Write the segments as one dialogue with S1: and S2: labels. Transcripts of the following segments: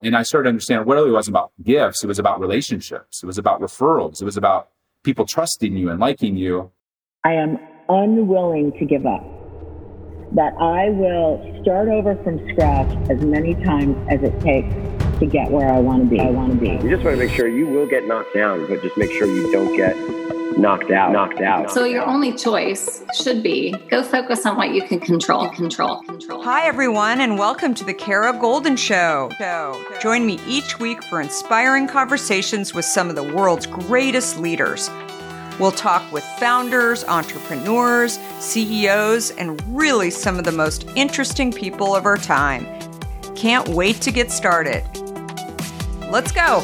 S1: And I started to understand what it really wasn't about gifts. It was about relationships. It was about referrals. It was about people trusting you and liking you.
S2: I am unwilling to give up. That I will start over from scratch as many times as it takes to get where I want to be.
S3: You just want to make sure you will get knocked down, but just make sure you don't get knocked out.
S4: So your only choice should be go focus on what you can control.
S5: Hi, everyone, and welcome to the Kara Goldin Show. Join me each week for inspiring conversations with some of the world's greatest leaders. We'll talk with founders, entrepreneurs, CEOs, and really some of the most interesting people of our time. Can't wait to get started. Let's go.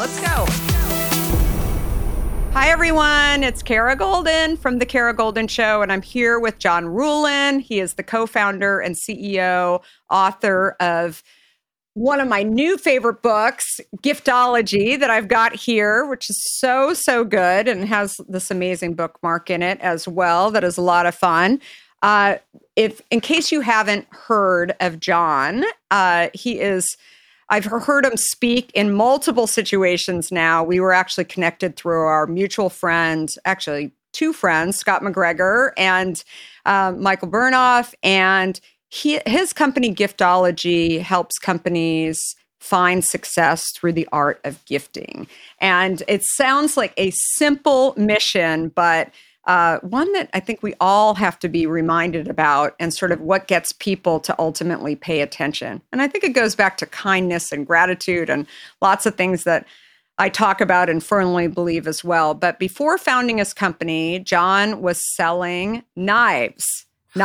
S5: Hi, everyone. It's Kara Goldin from The Kara Goldin Show, and I'm here with John Ruhlin. He is the co-founder and CEO, author of one of my new favorite books, Giftology, that I've got here, which is so good and has this amazing bookmark in it as well. That is a lot of fun. In case you haven't heard of John, I've heard him speak in multiple situations now. We were actually connected through our mutual friend, actually two friends, Scott McGregor and Michael Burnoff, and his company, Giftology, helps companies find success through the art of gifting. And it sounds like a simple mission, but one that I think we all have to be reminded about and sort of what gets people to ultimately pay attention. And I think it goes back to kindness and gratitude and lots of things that I talk about and firmly believe as well. But before founding his company, John was selling knives.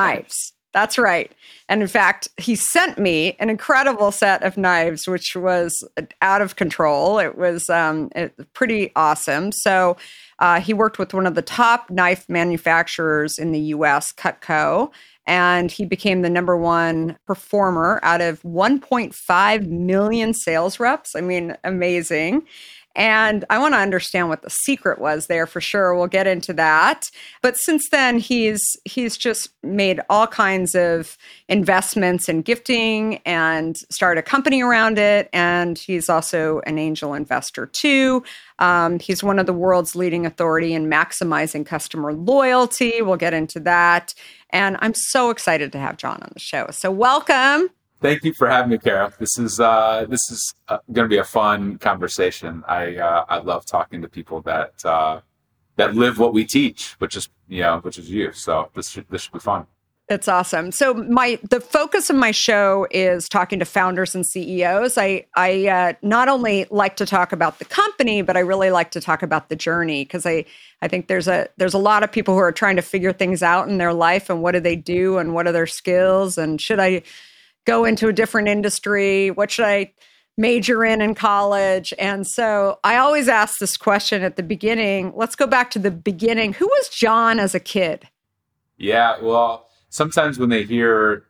S5: That's right. And in fact, he sent me an incredible set of knives, which was out of control. It was pretty awesome. So he worked with one of the top knife manufacturers in the U.S., Cutco, and he became the number one performer out of 1.5 million sales reps. I mean, amazing. And I want to understand what the secret was there for sure. We'll get into that. But since then, he's just made all kinds of investments in gifting and started a company around it. And he's also an angel investor too. He's one of the world's leading authority in maximizing customer loyalty. We'll get into that. And I'm so excited to have John on the show. So welcome.
S1: Thank you for having me, Kara. This is going to be a fun conversation. I love talking to people that live what we teach, which is you. So this should be fun.
S5: It's awesome. So the focus of my show is talking to founders and CEOs. I not only like to talk about the company, but I really like to talk about the journey, because I think there's a lot of people who are trying to figure things out in their life, and what do they do, and what are their skills, and should I go into a different industry? What should I major in college? And so I always ask this question at the beginning. Let's go back to the beginning. Who was John as a kid?
S1: Yeah, well, sometimes when they hear,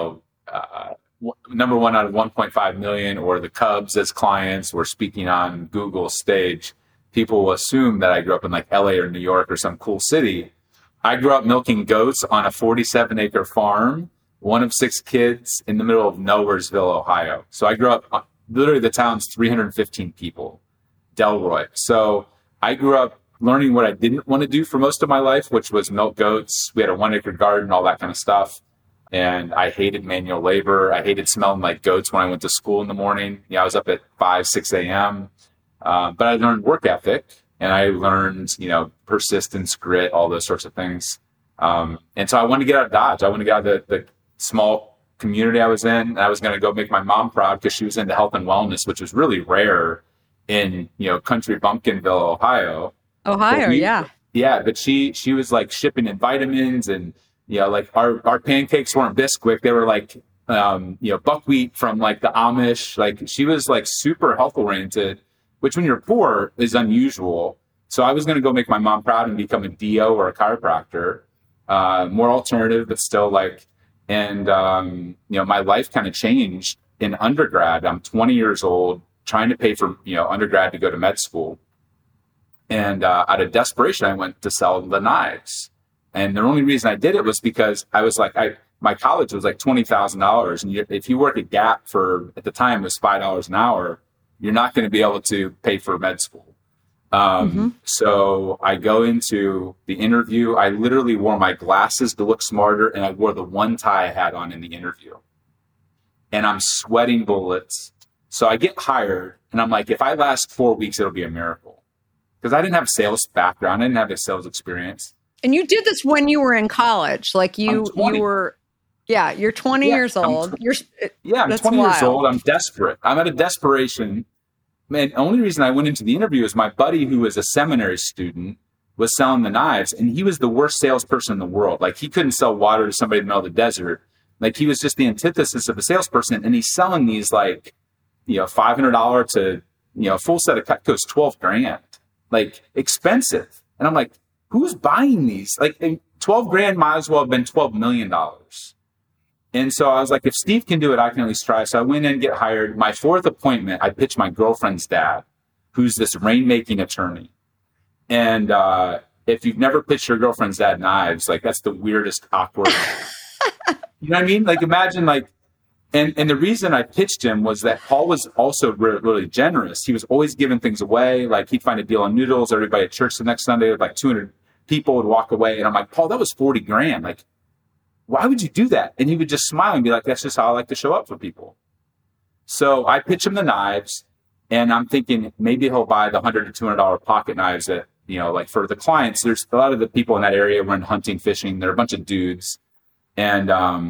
S1: number one out of 1.5 million or the Cubs as clients or speaking on Google's stage, people will assume that I grew up in like LA or New York or some cool city. I grew up milking goats on a 47-acre farm, one of 6 kids in the middle of Nowheresville, Ohio. So I grew up, literally the town's 315 people, Delroy. So I grew up learning what I didn't want to do for most of my life, which was milk goats. We had a 1-acre garden, all that kind of stuff. And I hated manual labor. I hated smelling like goats when I went to school in the morning. I was up at 5, 6 a.m. But I learned work ethic, and I learned, persistence, grit, all those sorts of things. And so I wanted to get out of Dodge. I wanted to get out of the small community I was in. And I was going to go make my mom proud because she was into health and wellness, which was really rare in, country bumpkinville, Ohio.
S5: Yeah.
S1: Yeah. But she was like shipping in vitamins, and, like our pancakes weren't Bisquick. They were like, buckwheat from like the Amish. Like she was like super health oriented, which when you're poor is unusual. So I was going to go make my mom proud and become a DO or a chiropractor, more alternative, but still like. And, my life kind of changed in undergrad. I'm 20 years old, trying to pay for, undergrad to go to med school. And out of desperation, I went to sell the knives. And the only reason I did it was because I was like, my college was like $20,000. And if you work at Gap at the time, it was $5 an hour. you're not going to be able to pay for med school. So I go into the interview. I literally wore my glasses to look smarter, and I wore the one tie I had on in the interview. And I'm sweating bullets. So I get hired, and I'm like, if I last 4 weeks, it'll be a miracle. Because I didn't have a sales background. I didn't have a sales experience.
S5: And you did this when you were in college. Like you were, you're 20 years old.
S1: I'm 20 years old. I'm desperate. I'm at a desperation. Man, the only reason I went into the interview is my buddy, who was a seminary student, was selling the knives, and he was the worst salesperson in the world. Like, he couldn't sell water to somebody in the middle of the desert. Like, he was just the antithesis of a salesperson, and he's selling these, like, $500 to, a full set of Cutco's $12,000. Like, expensive. And I'm like, who's buying these? Like, $12,000 might as well have been $12 million. And so I was like, if Steve can do it, I can at least try. So I went in and get hired. My fourth appointment, I pitched my girlfriend's dad, who's this rainmaking attorney. And if you've never pitched your girlfriend's dad knives, like, that's the weirdest, awkward. You know what I mean? Like, imagine, like, and the reason I pitched him was that Paul was also really generous. He was always giving things away. Like, he'd find a deal on noodles. Everybody at church the next Sunday, like 200 people would walk away. And I'm like, Paul, that was $40,000. Like, why would you do that? And he would just smile and be like, that's just how I like to show up for people. So I pitch him the knives, and I'm thinking maybe he'll buy the $100 to $200 pocket knives that, like, for the clients. There's a lot of the people in that area were in hunting, fishing. They're a bunch of dudes. And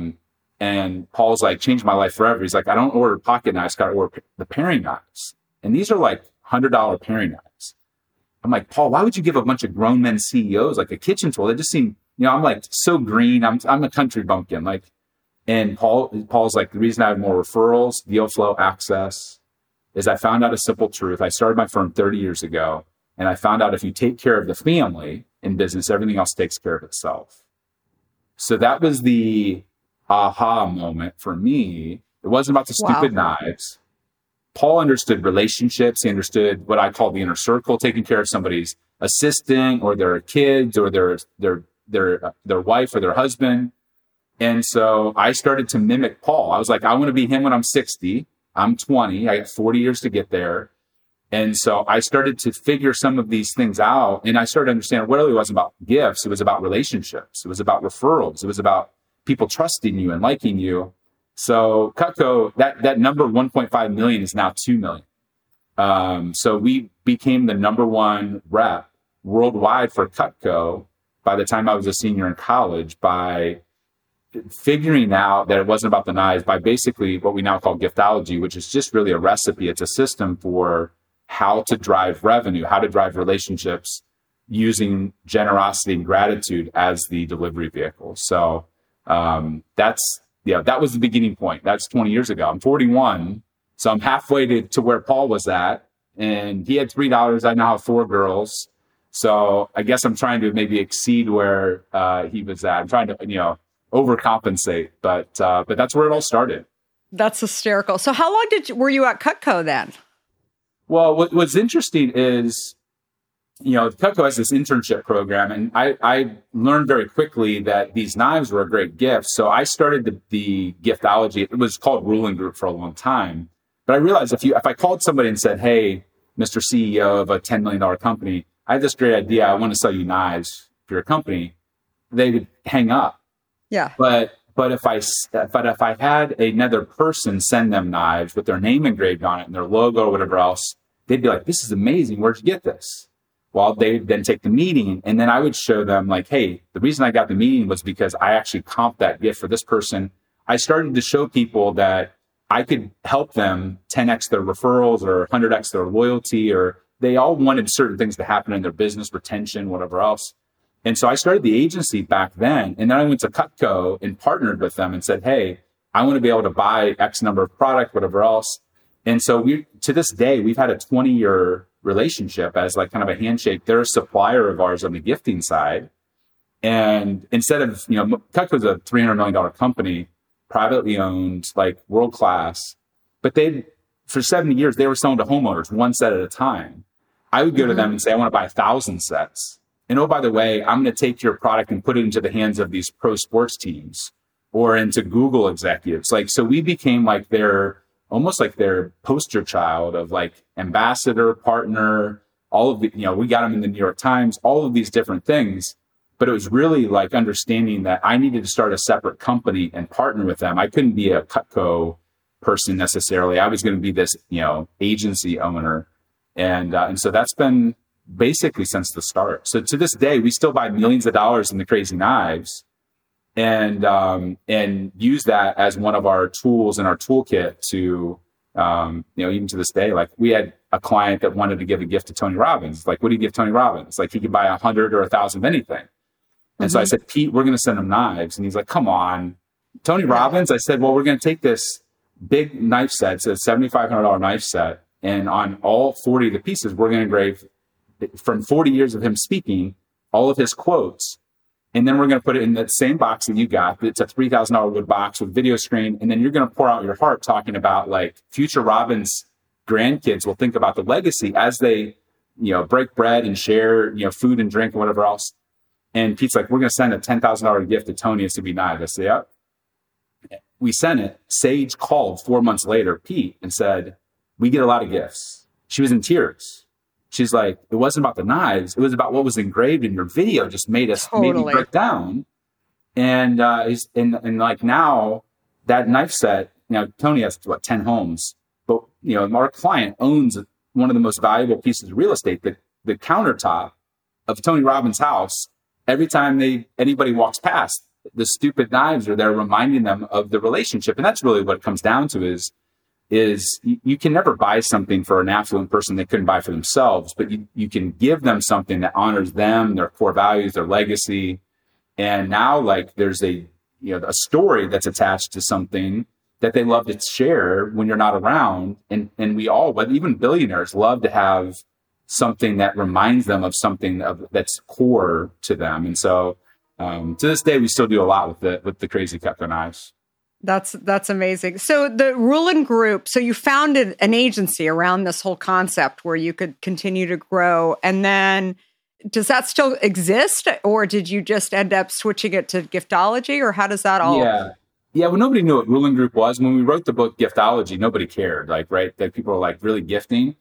S1: Paul's like, changed my life forever. He's like, I don't order pocket knives, got to order the paring knives. And these are like $100 paring knives. I'm like, Paul, why would you give a bunch of grown men CEOs like a kitchen tool? They just seem, I'm like so green. I'm a country bumpkin. Like, and Paul's like, the reason I have more referrals, deal flow, access, is I found out a simple truth. I started my firm 30 years ago, and I found out if you take care of the family in business, everything else takes care of itself. So that was the aha moment for me. It wasn't about the stupid knives. Paul understood relationships. He understood what I call the inner circle, taking care of somebody's assistant or their kids or their wife or their husband. And so I started to mimic Paul. I was like, I want to be him when I'm 60. I'm 20. I got 40 years to get there. And so I started to figure some of these things out. And I started to understand it really wasn't about gifts. It was about relationships. It was about referrals. It was about people trusting you and liking you. So Cutco, that number 1.5 million is now 2 million. So we became the number one rep worldwide for Cutco by the time I was a senior in college, by figuring out that it wasn't about the knives, by basically what we now call giftology, which is just really a recipe. It's a system for how to drive revenue, how to drive relationships using generosity and gratitude as the delivery vehicle. So that was the beginning point. That's 20 years ago. I'm 41, so I'm halfway to where Paul was at, and he had $3. I now have 4 girls. So I guess I'm trying to maybe exceed where he was at. I'm trying to, overcompensate, but that's where it all started. That's
S5: hysterical. So how long were you at Cutco then?
S1: Well, what's interesting is, Cutco has this internship program, and I learned very quickly that these knives were a great gift. So I started the giftology. It was called Ruling Group for a long time. But I realized if I called somebody and said, hey, Mr. CEO of a $10 million company, I have this great idea. I want to sell you knives for your company, they would hang up.
S5: Yeah.
S1: But if I had another person send them knives with their name engraved on it and their logo or whatever else, they'd be like, this is amazing. Where'd you get this? Well, they'd then take the meeting, and then I would show them like, hey, the reason I got the meeting was because I actually comped that gift for this person. I started to show people that I could help them 10x their referrals or 100x their loyalty, or they all wanted certain things to happen in their business, retention, whatever else. And so I started the agency back then. And then I went to Cutco and partnered with them and said, hey, I want to be able to buy X number of product, whatever else. And so to this day, we've had a 20-year relationship as like kind of a handshake. They're a supplier of ours on the gifting side. And instead of, Cutco's a $300 million company, privately owned, like world-class. But for 70 years, they were selling to homeowners one set at a time. I would go to them and say, I want to buy 1,000 sets. And oh, by the way, I'm going to take your product and put it into the hands of these pro sports teams or into Google executives. Like, so we became like their almost like their poster child of like ambassador, partner, all of the, we got them in the New York Times, all of these different things. But it was really like understanding that I needed to start a separate company and partner with them. I couldn't be a Cutco person necessarily. I was going to be this, agency owner. And so that's been basically since the start. So to this day, we still buy millions of dollars in the Crazy Knives and use that as one of our tools in our toolkit to, even to this day, like we had a client that wanted to give a gift to Tony Robbins. Like, what do you give Tony Robbins? Like, he could buy 100 or 1,000 of anything. And so I said, Pete, we're going to send him knives. And he's like, come on, Tony Robbins. I said, well, we're going to take this big knife set. It's a $7,500 knife set. And on all 40 of the pieces, we're going to engrave from 40 years of him speaking, all of his quotes. And then we're going to put it in that same box that you got. It's a $3,000 wood box with video screen. And then you're going to pour out your heart talking about like future Robbins grandkids will think about the legacy as they, break bread and share, food and drink and whatever else. And Pete's like, we're going to send a $10,000 gift to Tony. It's to be knives. I said, yep. We sent it. Sage called 4 months later, Pete, and said, we get a lot of gifts. She was in tears. She's like, it wasn't about the knives. It was about what was engraved in your video. Just made us maybe break down. And like now that knife set, Tony has 10 homes, but our client owns one of the most valuable pieces of real estate, the countertop of Tony Robbins' house. Every time anybody walks past, the stupid knives are there reminding them of the relationship. And that's really what it comes down to is you can never buy something for an affluent person they couldn't buy for themselves, but you can give them something that honors them, their core values, their legacy. And now like there's a story that's attached to something that they love to share when you're not around. And we all, but even billionaires love to have something that reminds them of something that's core to them. And so to this day, we still do a lot with the Crazy Cutco knives.
S5: That's amazing. So the Rulin Group, so you founded an agency around this whole concept where you could continue to grow. And then does that still exist, or did you just end up switching it to Giftology, or how does that all?
S1: Yeah. Well, nobody knew what Rulin Group was. When we wrote the book Giftology, nobody cared, right? That people were like really gifting.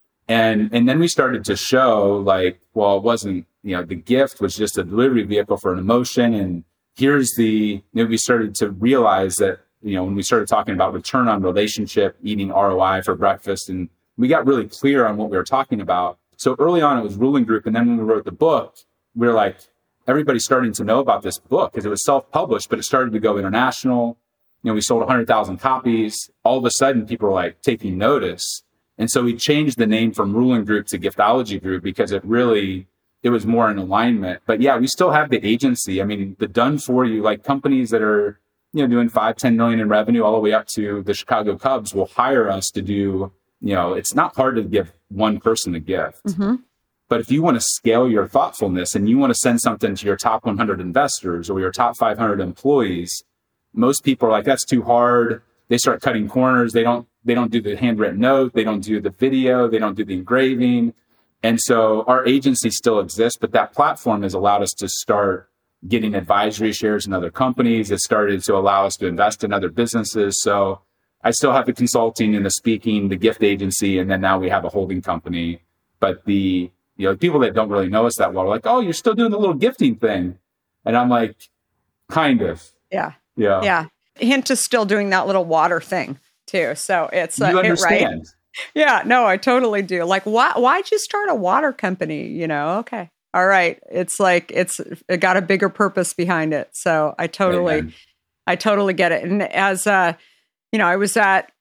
S1: And then we started to show like, well, it wasn't, the gift was just a delivery vehicle for an emotion. And here's we started to realize that, when we started talking about return on relationship, eating ROI for breakfast, and we got really clear on what we were talking about. So early on, it was Rulin Group. And then when we wrote the book, we were like, everybody's starting to know about this book because it was self-published, but it started to go international. We sold 100,000 copies. All of a sudden, people were like taking notice. And so we changed the name from Rulin Group to Giftology Group because it was more in alignment. But yeah, we still have the agency. I mean, the done for you, like companies that are, doing 5-10 million in revenue all the way up to the Chicago Cubs will hire us to do, it's not hard to give one person a gift. Mm-hmm. But if you want to scale your thoughtfulness and you want to send something to your top 100 investors or your top 500 employees, most people are like, that's too hard. They start cutting corners. They don't do the handwritten note. They don't do the video. They don't do the engraving. And so our agency still exists, but that platform has allowed us to start getting advisory shares in other companies. It started to allow us to invest in other businesses. So I still have the consulting and the speaking, the gift agency, and then now we have a holding company. But the people that don't really know us that well are like, oh, you're still doing the little gifting thing. And I'm like, kind of. Yeah.
S5: Hint is still doing that little water thing too. So it's
S1: you understand.
S5: Right? Yeah, no, I totally do. Like, why'd you start a water company? Okay. All right. It's like, it got a bigger purpose behind it. So I totally get it. And as, I was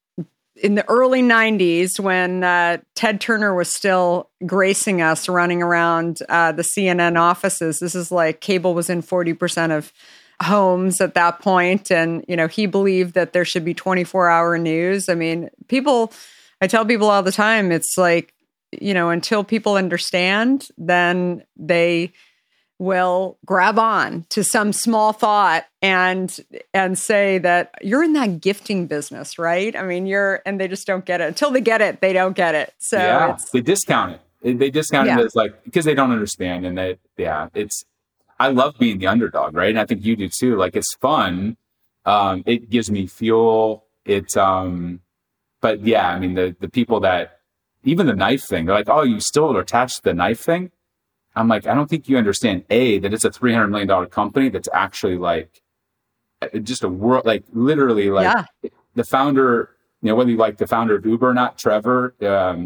S5: in the early 90s when Ted Turner was still gracing us running around the CNN offices. This is like cable was in 40% of homes at that point. And, he believed that there should be 24-hour news. I mean, I tell people all the time, it's like, until people understand, then they will grab on to some small thought and say that you're in that gifting business, right? I mean, and they just don't get it. Until they get it, they don't get it. So
S1: yeah, they discount it. They discount it as like, because they don't understand. And I love being the underdog, right? And I think you do too. Like, it's fun. It gives me fuel. but yeah, I mean, the people that, even the knife thing, they're like, oh, you still are attached to the knife thing? I'm like, I don't think you understand, A, that it's a $300 million company that's actually like just a world, like literally like the founder, whether you like the founder of Uber or not, Trevor,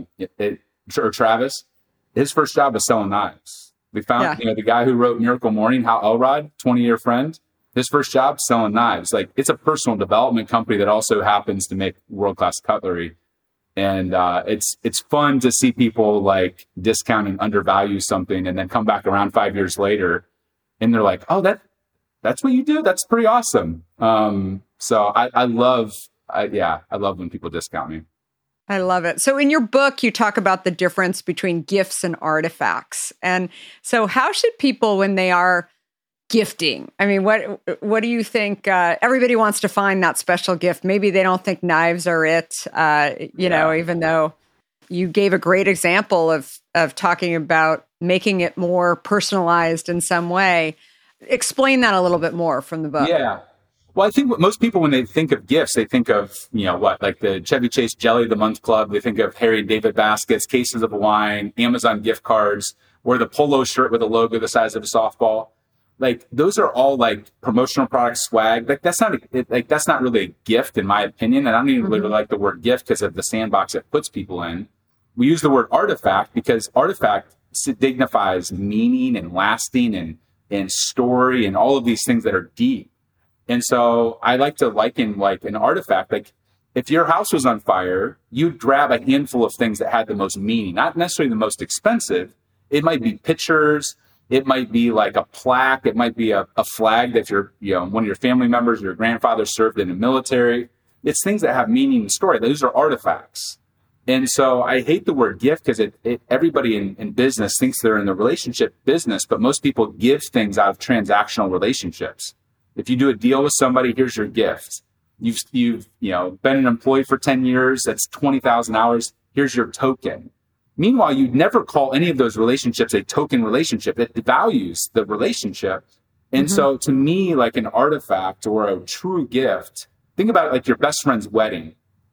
S1: or Travis, his first job was selling knives. We found, the guy who wrote Miracle Morning, Hal Elrod, 20-year friend, his first job selling knives. Like, it's a personal development company that also happens to make world-class cutlery. And it's fun to see people like discount and undervalue something and then come back around 5 years later and they're like, oh, that's what you do? That's pretty awesome. So I love when people discount me.
S5: I love it. So in your book, you talk about the difference between gifts and artifacts. And so how should people, when they are gifting, I mean, what do you think? Everybody wants to find that special gift. Maybe they don't think knives are it, even though you gave a great example of talking about making it more personalized in some way. Explain that a little bit more from the book.
S1: Yeah. Well, I think most people, when they think of gifts, they think of, like the Chevy Chase Jelly of the Month Club. They think of Harry and David baskets, cases of wine, Amazon gift cards, or the polo shirt with a logo the size of a softball. Like, those are all like promotional product swag. Like, that's not really a gift, in my opinion. And I don't even really like the word gift because of the sandbox it puts people in. We use the word artifact because artifact signifies meaning and lasting and story and all of these things that are deep. And so I like to liken like an artifact. Like, if your house was on fire, you'd grab a handful of things that had the most meaning, not necessarily the most expensive. It might be pictures. It might be like a plaque. It might be a flag that one of your family members, your grandfather served in the military. It's things that have meaning and story. Those are artifacts. And so I hate the word gift because everybody in business thinks they're in the relationship business, but most people give things out of transactional relationships. If you do a deal with somebody, here's your gift. You've been an employee for 10 years. That's 20,000 hours. Here's your token. Meanwhile, you'd never call any of those relationships a token relationship. It devalues the relationship. And so to me, like an artifact or a true gift, think about it like your best friend's wedding.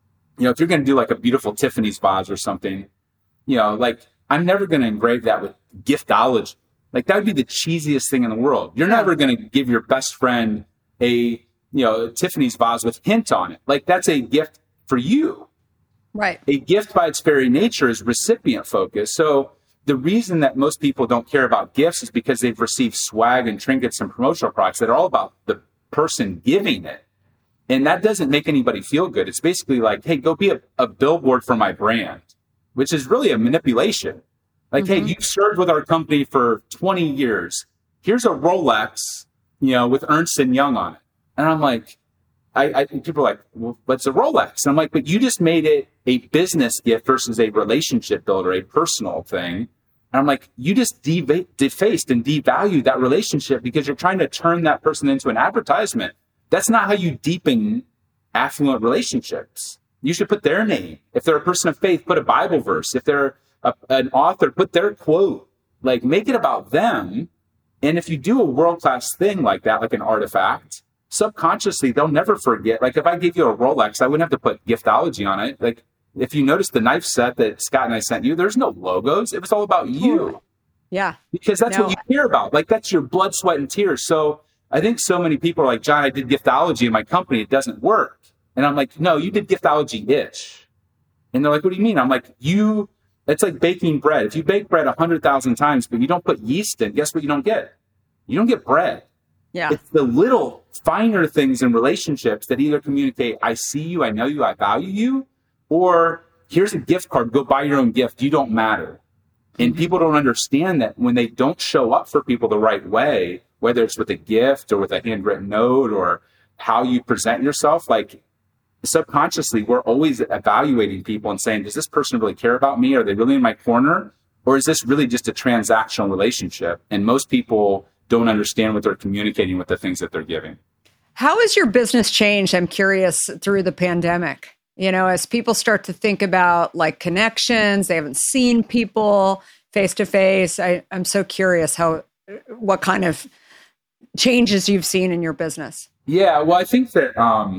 S1: If you're going to do like a beautiful Tiffany's vase or something, like I'm never going to engrave that with giftology. Like, that would be the cheesiest thing in the world. You're never going to give your best friend a Tiffany's vase with hint on it. Like, that's a gift for you.
S5: Right.
S1: A gift by its very nature is recipient focused. So the reason that most people don't care about gifts is because they've received swag and trinkets and promotional products that are all about the person giving it. And that doesn't make anybody feel good. It's basically like, hey, go be a billboard for my brand, which is really a manipulation. Like, hey, you've served with our company for 20 years. Here's a Rolex, with Ernst & Young on it. And I'm like, people are like, well, what's a Rolex? And I'm like, but you just made it a business gift versus a relationship builder, a personal thing. And I'm like, you just defaced and devalued that relationship because you're trying to turn that person into an advertisement. That's not how you deepen affluent relationships. You should put their name. If they're a person of faith, put a Bible verse. If they're an author, put their quote. Like, make it about them. And if you do a world-class thing like that, like an artifact, subconsciously, they'll never forget. Like, if I gave you a Rolex, I wouldn't have to put giftology on it. Like, if you notice the knife set that Scott and I sent you, there's no logos. It was all about you.
S5: Yeah.
S1: Because that's what you care about. Like, that's your blood, sweat, and tears. So I think so many people are like, John, I did giftology in my company. It doesn't work. And I'm like, no, you did giftology-ish. And they're like, what do you mean? I'm like, it's like baking bread. If you bake bread 100,000 times, but you don't put yeast in, guess what you don't get? You don't get bread.
S5: Yeah.
S1: It's the little finer things in relationships that either communicate, I see you, I know you, I value you, or here's a gift card, go buy your own gift. You don't matter. And people don't understand that when they don't show up for people the right way, whether it's with a gift or with a handwritten note or how you present yourself, like, subconsciously, we're always evaluating people and saying, does this person really care about me? Are they really in my corner? Or is this really just a transactional relationship? And most people don't understand what they're communicating with the things that they're giving.
S5: How has your business changed? I'm curious, through the pandemic, as people start to think about like connections, they haven't seen people face to face. I'm so curious what kind of changes you've seen in your business.
S1: Yeah, well, I think that,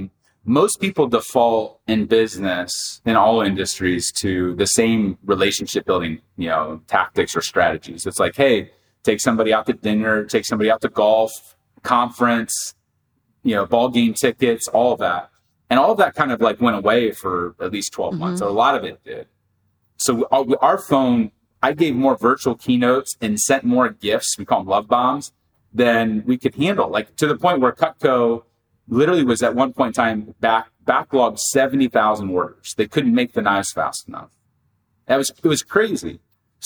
S1: most people default in business, in all industries, to the same relationship building, tactics or strategies. It's like, hey, take somebody out to dinner, take somebody out to golf, conference, ball game tickets, all of that. And all of that kind of like went away for at least 12 months, or a lot of it did. So our phone, I gave more virtual keynotes and sent more gifts, we call them love bombs, than we could handle. Like to the point where Cutco literally was at one point in time backlogged 70,000 orders. They couldn't make the knives fast enough. It was crazy.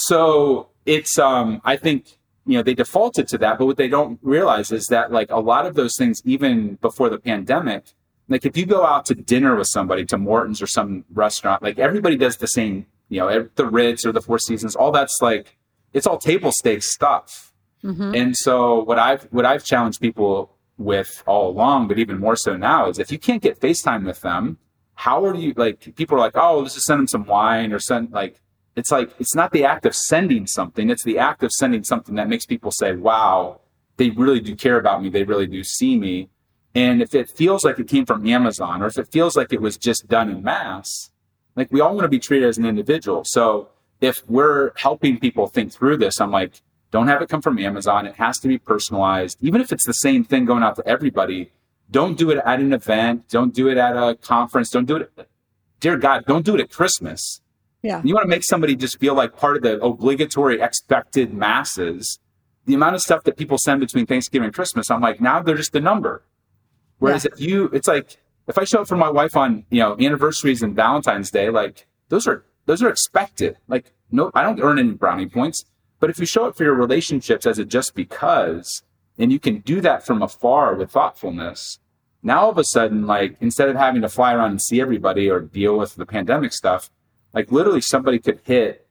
S1: So it's, I think, they defaulted to that, but what they don't realize is that like a lot of those things, even before the pandemic, like if you go out to dinner with somebody, to Morton's or some restaurant, like everybody does the same, the Ritz or the Four Seasons, all that's like, it's all table stakes stuff. Mm-hmm. And so what I've challenged people with all along, but even more so now, is if you can't get FaceTime with them, how are you, like, people are like, oh, let's just send them some wine or send, like, it's like, it's not the act of sending something. It's the act of sending something that makes people say, wow, they really do care about me. They really do see me. And if it feels like it came from Amazon, or if it feels like it was just done in mass, like we all want to be treated as an individual. So if we're helping people think through this, I'm like, don't have it come from Amazon. It has to be personalized. Even if it's the same thing going out to everybody, don't do it at an event. Don't do it at a conference. Don't do it. Dear God, don't do it at Christmas.
S5: Yeah.
S1: You want to make somebody just feel like part of the obligatory expected masses. The amount of stuff that people send between Thanksgiving and Christmas, I'm like, now they're just a number. Whereas it's like, if I show up for my wife on, anniversaries and Valentine's Day, like those are expected. Like, no, I don't earn any brownie points. But if you show up for your relationships as a just because, and you can do that from afar with thoughtfulness, now all of a sudden, like, instead of having to fly around and see everybody or deal with the pandemic stuff, like literally somebody could hit,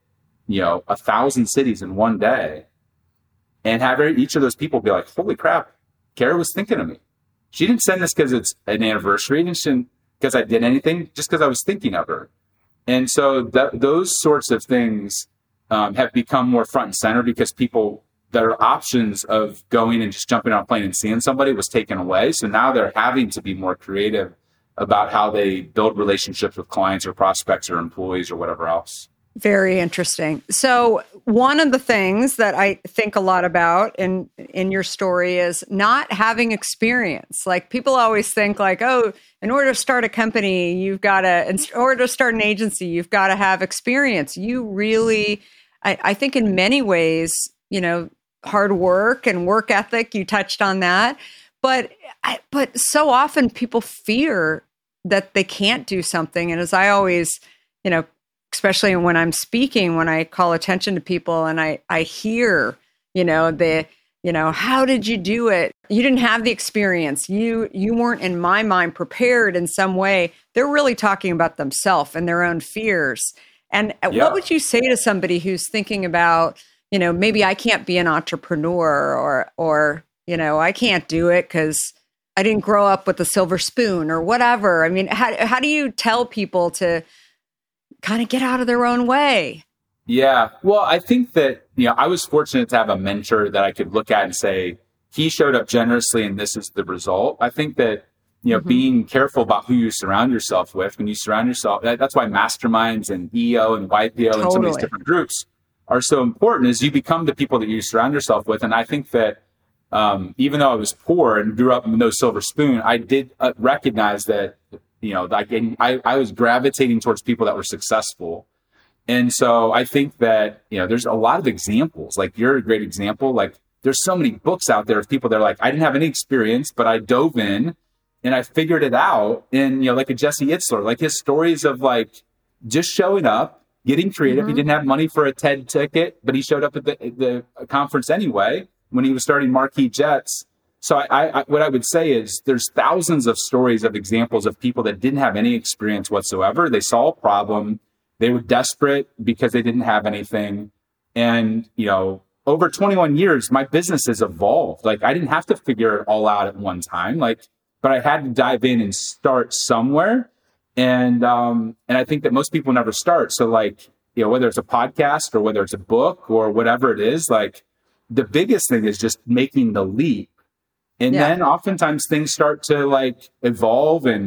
S1: 1,000 cities in one day and have each of those people be like, holy crap, Kara was thinking of me. She didn't send this because it's an anniversary, and because I did anything, just because I was thinking of her. And so those sorts of things have become more front and center because their options of going and just jumping on a plane and seeing somebody was taken away. So now they're having to be more creative about how they build relationships with clients or prospects or employees or whatever else.
S5: Very interesting. So one of the things that I think a lot about in your story is not having experience. Like people always think like, oh, in order to start a company, in order to start an agency, you've got to have experience. You really, I think in many ways, hard work and work ethic, you touched on that. But so often people fear that they can't do something. And as I always, especially when I'm speaking, when I call attention to people and I hear, how did you do it? You didn't have the experience. You weren't, in my mind, prepared in some way. They're really talking about themselves and their own fears. And what would you say to somebody who's thinking about, maybe I can't be an entrepreneur or I can't do it because I didn't grow up with a silver spoon or whatever. I mean, how do you tell people to kind of get out of their own way?
S1: Yeah. Well, I think that, I was fortunate to have a mentor that I could look at and say, he showed up generously and this is the result. I think that, being careful about who you surround yourself with, when you surround yourself, that's why masterminds and EO and YPO and some of these different groups are so important, is you become the people that you surround yourself with. And I think that even though I was poor and grew up with no silver spoon, I did recognize that, I was gravitating towards people that were successful. And so I think that, there's a lot of examples. Like you're a great example. Like there's so many books out there of people that are like, I didn't have any experience, but I dove in and I figured it out. And, like a Jesse Itzler, like his stories of like just showing up, getting creative. Mm-hmm. He didn't have money for a TED ticket, but he showed up at the conference anyway when he was starting Marquis Jets. So I what I would say is there's thousands of stories of examples of people that didn't have any experience whatsoever. They saw a problem. They were desperate because they didn't have anything. And, over 21 years, my business has evolved. Like I didn't have to figure it all out at one time. But I had to dive in and start somewhere. And I think that most people never start. So whether it's a podcast or whether it's a book or whatever it is, like the biggest thing is just making the leap. And then oftentimes things start to evolve and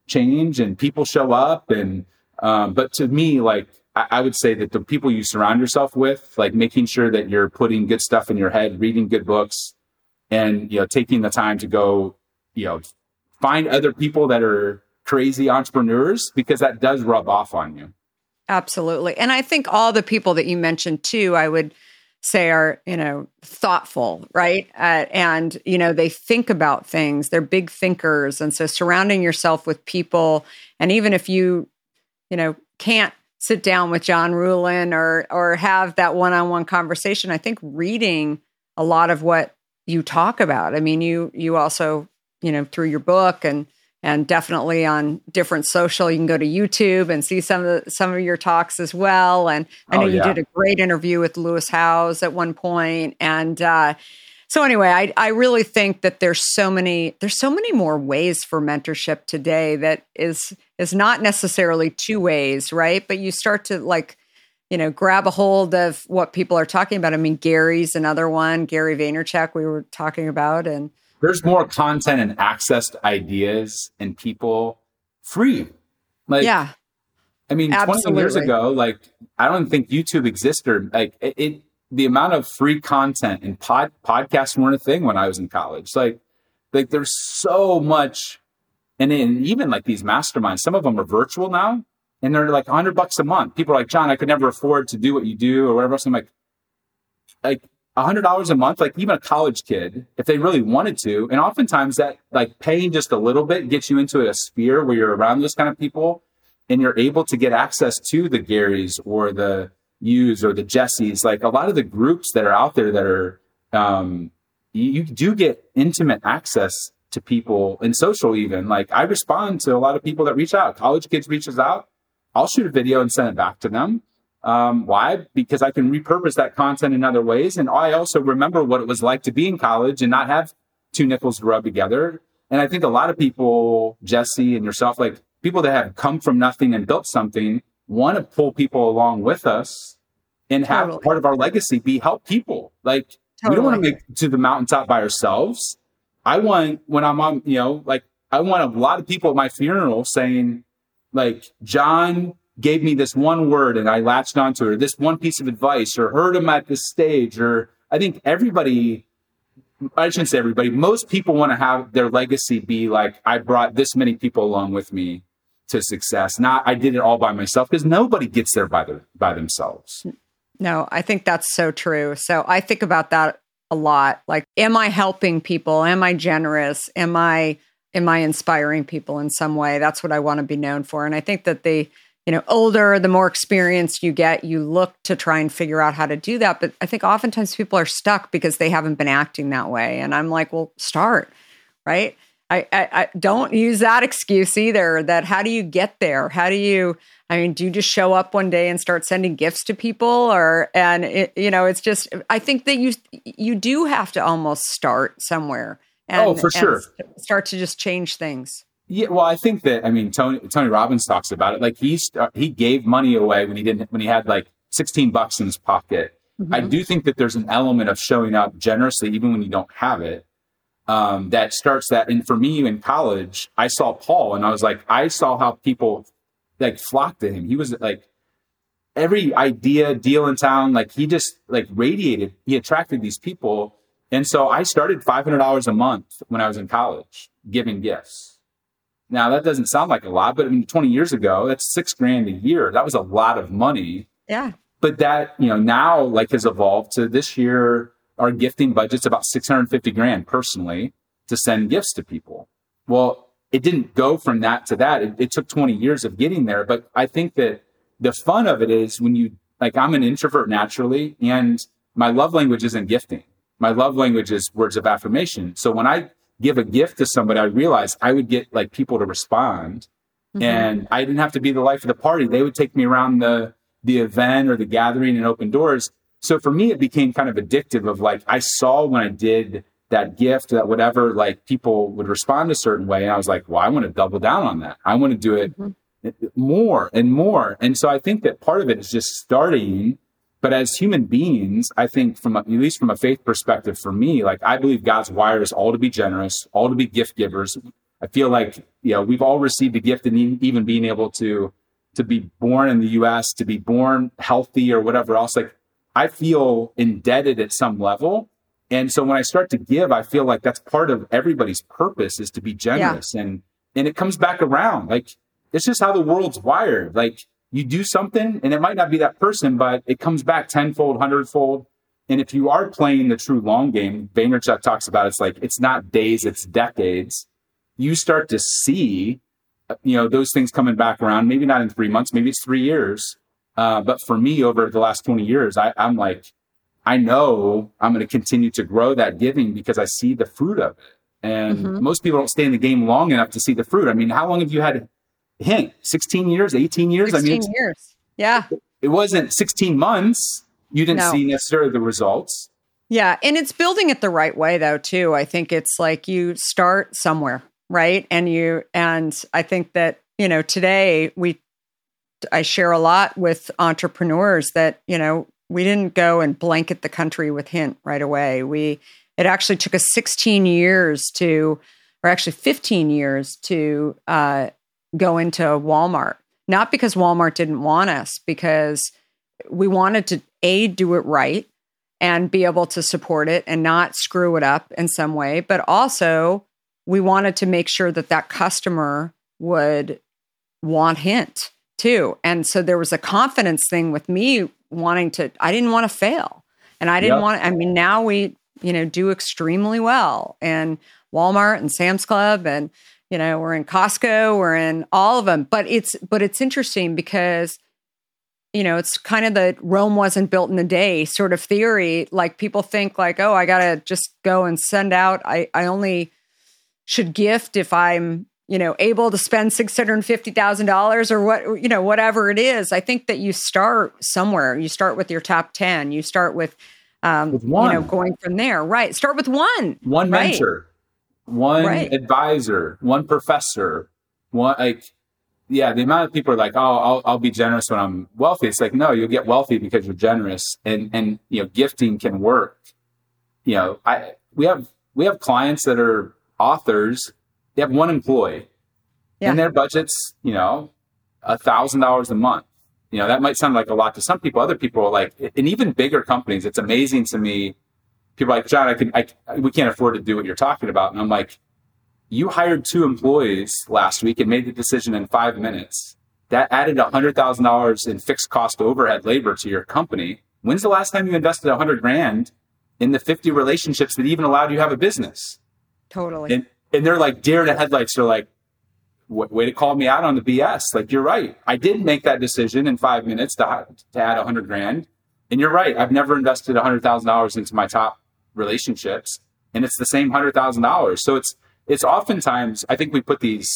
S1: change and people show up. And, but to me, like, I would say that the people you surround yourself with, like making sure that you're putting good stuff in your head, reading good books, and, taking the time to go, find other people that are crazy entrepreneurs, because that does rub off on you.
S5: Absolutely. And I think all the people that you mentioned too, I would say are, thoughtful, right? And, they think about things, they're big thinkers. And so surrounding yourself with people, and even if you, can't sit down with John Ruhlin or have that one-on-one conversation, I think reading a lot of what you talk about. I mean, you also, through your book and definitely on different social, you can go to YouTube and see some of your talks as well. And I know you did a great interview with Lewis Howes at one point. And so anyway, I really think that there's so many more ways for mentorship today that is not necessarily two ways, right? But you start to grab a hold of what people are talking about. I mean, Gary's another one, Gary Vaynerchuk we were talking about. And
S1: there's more content and access to ideas and people free. Like, yeah. I mean, absolutely. 20 years ago, like, I don't think YouTube existed. Like the amount of free content and podcasts weren't a thing when I was in college. Like there's so much. And then even like these masterminds, some of them are virtual now, and they're like $100 a month. People are like, John, I could never afford to do what you do or whatever else. I'm like $100 a month, like even a college kid, if they really wanted to. And oftentimes that like paying just a little bit gets you into a sphere where you're around those kind of people and you're able to get access to the Garys or the Yus or the Jessies. Like a lot of the groups that are out there that are, you do get intimate access to people and social even. Like I respond to a lot of people that reach out. College kids reaches out. I'll shoot a video and send it back to them. Why? Because I can repurpose that content in other ways. And I also remember what it was like to be in college and not have two nickels to rub together. And I think a lot of people, Jesse and yourself, like people that have come from nothing and built something, want to pull people along with us and have part of our legacy be help people. Like we don't want to make it to the mountaintop by ourselves. I want, when I'm on, I want a lot of people at my funeral saying like, John gave me this one word and I latched onto it, or this one piece of advice, or heard him at this stage. Or I think everybody, I shouldn't say everybody, most people want to have their legacy be like, I brought this many people along with me to success. Not I did it all by myself, because nobody gets there by themselves.
S5: No, I think that's so true. So I think about that a lot. Like, am I helping people? Am I generous? Am I inspiring people in some way? That's what I want to be known for. And I think that the older, the more experienced you get, you look to try and figure out how to do that. But I think oftentimes people are stuck because they haven't been acting that way. And I'm like, well, start, right? I don't use that excuse either, that how do you get there? Do you just show up one day and start sending gifts to people? It's just, I think that you do have to almost start somewhere. And,
S1: for sure.
S5: And start to just change things.
S1: Yeah, well, I think that, Tony Robbins talks about it. Like he gave money away when he had like $16 in his pocket. Mm-hmm. I do think that there's an element of showing up generously, even when you don't have it, that starts that. And for me in college, I saw Paul and I was like, I saw how people like flocked to him. He was like every deal in town, like he just like radiated, he attracted these people. And so I started $500 a month when I was in college, giving gifts. Now that doesn't sound like a lot, but 20 years ago, that's $6,000 a year. That was a lot of money.
S5: Yeah.
S1: But that, now like has evolved to this year, our gifting budget's about $650,000 personally to send gifts to people. Well, it didn't go from that to that. It took 20 years of getting there. But I think that the fun of it is when you, like, I'm an introvert naturally, and my love language isn't gifting. My love language is words of affirmation. So when I give a gift to somebody, I realized I would get like people to respond, mm-hmm. and I didn't have to be the life of the party. They would take me around the event or the gathering and open doors. So for me, it became kind of addictive of like, I saw when I did that gift, that whatever, like people would respond a certain way. And I was like, well, I want to double down on that. I want to do it mm-hmm. more and more. And so I think that part of it is just starting. But as human beings, I think at least from a faith perspective for me, like I believe God's wired us all to be generous, all to be gift givers. I feel like, we've all received a gift, and even being able to be born in the US, to be born healthy or whatever else, like I feel indebted at some level. And so when I start to give, I feel like that's part of everybody's purpose, is to be generous. Yeah. And it comes back around. Like, it's just how the world's wired. Like, you do something and it might not be that person, but it comes back tenfold, hundredfold. And if you are playing the true long game, Vaynerchuk talks about, it's like, it's not days, it's decades. You start to see, those things coming back around, maybe not in 3 months, maybe it's 3 years. But for me, over the last 20 years, I'm like, I know I'm going to continue to grow that giving because I see the fruit of it. And most people don't stay in the game long enough to see the fruit. I mean, how long have you had Hint? 16 years, 18 years?
S5: 16 years. Yeah.
S1: It wasn't 16 months. You didn't see necessarily the results.
S5: Yeah. And it's building it the right way, though, too. I think it's like you start somewhere, right? And I think that, today I share a lot with entrepreneurs that, we didn't go and blanket the country with Hint right away. It actually took us 15 years to go into Walmart, not because Walmart didn't want us, because we wanted to do it right and be able to support it and not screw it up in some way. But also we wanted to make sure that customer would want Hint too. And so there was a confidence thing with me I didn't want to fail. And I didn't want, now we, do extremely well. And Walmart and Sam's Club and, we're in Costco, we're in all of them, but it's interesting because, it's kind of the Rome wasn't built in a day sort of theory. Like, people think like, oh, I got to just go and send out. I only should gift if I'm, able to spend $650,000 or what, whatever it is. I think that you start somewhere. You start with your top 10. You start with one, going from there. Right. Start with one mentor. One advisor, one professor, the amount of people are like, oh, I'll be generous when I'm wealthy. It's like, no, you'll get wealthy because you're generous, and gifting can work. We have clients that are authors. They have one employee, and their budget's $1,000 a month. That might sound like a lot to some people. Other people are like, and even bigger companies. It's amazing to me. People are like, John, we can't afford to do what you're talking about. And I'm like, you hired 2 employees last week and made the decision in 5 minutes. That added $100,000 in fixed cost overhead labor to your company. When's the last time you invested $100,000 in the 50 relationships that even allowed you to have a business? Totally.
S1: And they're like deer in the headlights. They're like, way to call me out on the BS. Like, you're right. I did make that decision in 5 minutes to add $100,000. And you're right. I've never invested $100,000 into my top relationships, and it's the same $100,000. So it's oftentimes, I think we put these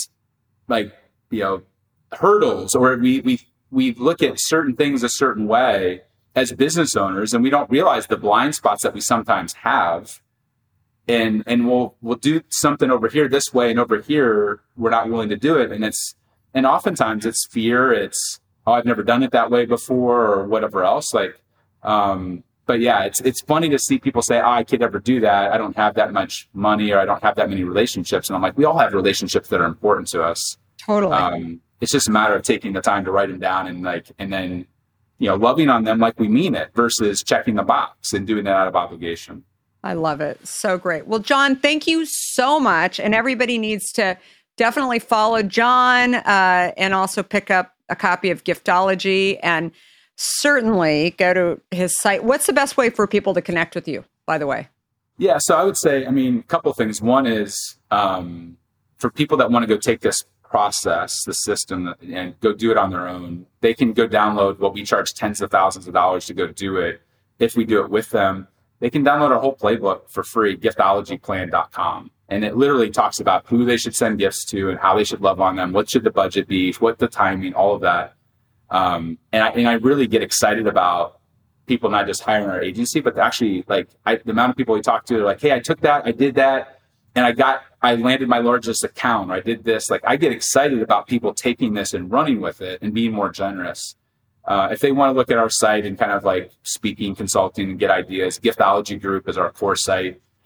S1: hurdles, or we look at certain things a certain way as business owners, and we don't realize the blind spots that we sometimes have. And we'll do something over here this way, and over here we're not willing to do it. And oftentimes it's fear. It's, oh, I've never done it that way before, or whatever else. But yeah, it's funny to see people say, oh, I can't ever do that. I don't have that much money, or I don't have that many relationships. And I'm like, we all have relationships that are important to us.
S5: Totally.
S1: It's just a matter of taking the time to write them down and then, loving on them like we mean it, versus checking the box and doing that out of obligation.
S5: I love it. So great. Well, John, thank you so much. And everybody needs to definitely follow John and also pick up a copy of Giftology, and certainly go to his site. What's the best way for people to connect with you, by the way?
S1: Yeah, so I would say, a couple of things. One is for people that want to go take this process, the system, and go do it on their own, they can go download what we charge tens of thousands of dollars to go do it. If we do it with them, they can download our whole playbook for free, giftologyplan.com. And it literally talks about who they should send gifts to and how they should love on them. What should the budget be? What the timing, all of that. And I really get excited about people not just hiring our agency, but actually the amount of people we talk to are like, hey, I took that, I did that, and I landed my largest account, or I did this. I get excited about people taking this and running with it and being more generous. If they want to look at our site and kind of speaking, consulting, and get ideas, Giftology Group is our core site.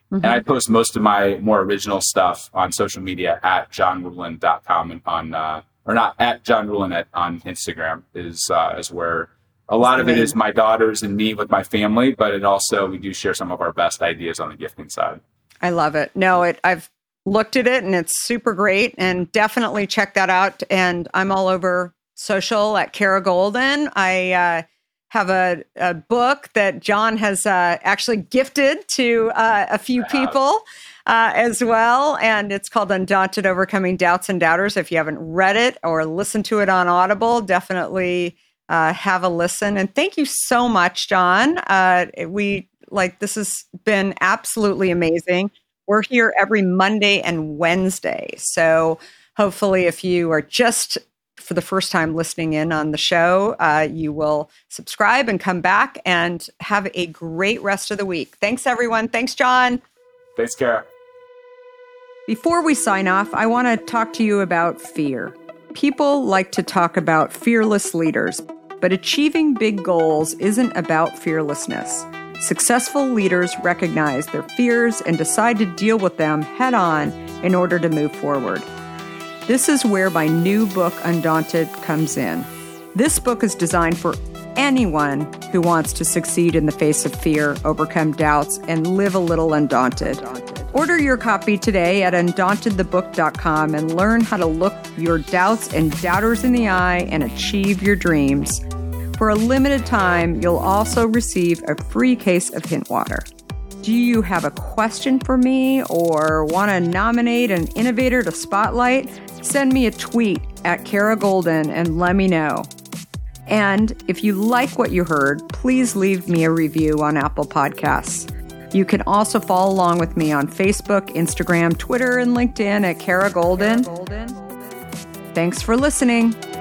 S1: And I post most of my more original stuff on social media at johnruhlin.com and or not at John Ruhlin on Instagram is where a lot of it is my daughters and me with my family, but it also, we do share some of our best ideas on the gifting side.
S5: I love it. No, I've looked at it and it's super great, and definitely check that out. And I'm all over social at Kara Goldin. I have a book that John has actually gifted to a few people as well. And it's called Undaunted: Overcoming Doubts and Doubters. If you haven't read it or listened to it on Audible, definitely have a listen. And thank you so much, John. This has been absolutely amazing. We're here every Monday and Wednesday. So hopefully if you are just for the first time listening in on the show, you will subscribe and come back, and have a great rest of the week. Thanks, everyone. Thanks, John.
S1: Thanks, Kara.
S5: Before we sign off, I want to talk to you about fear. People like to talk about fearless leaders, but achieving big goals isn't about fearlessness. Successful leaders recognize their fears and decide to deal with them head on in order to move forward. This is where my new book, Undaunted, comes in. This book is designed for anyone who wants to succeed in the face of fear, overcome doubts, and live a little undaunted. Order your copy today at undauntedthebook.com and learn how to look your doubts and doubters in the eye and achieve your dreams. For a limited time, you'll also receive a free case of Hint Water. Do you have a question for me or want to nominate an innovator to spotlight? Send me a tweet at Kara Goldin and let me know. And if you like what you heard, please leave me a review on Apple Podcasts. You can also follow along with me on Facebook, Instagram, Twitter, and LinkedIn at Kara Goldin. Thanks for listening.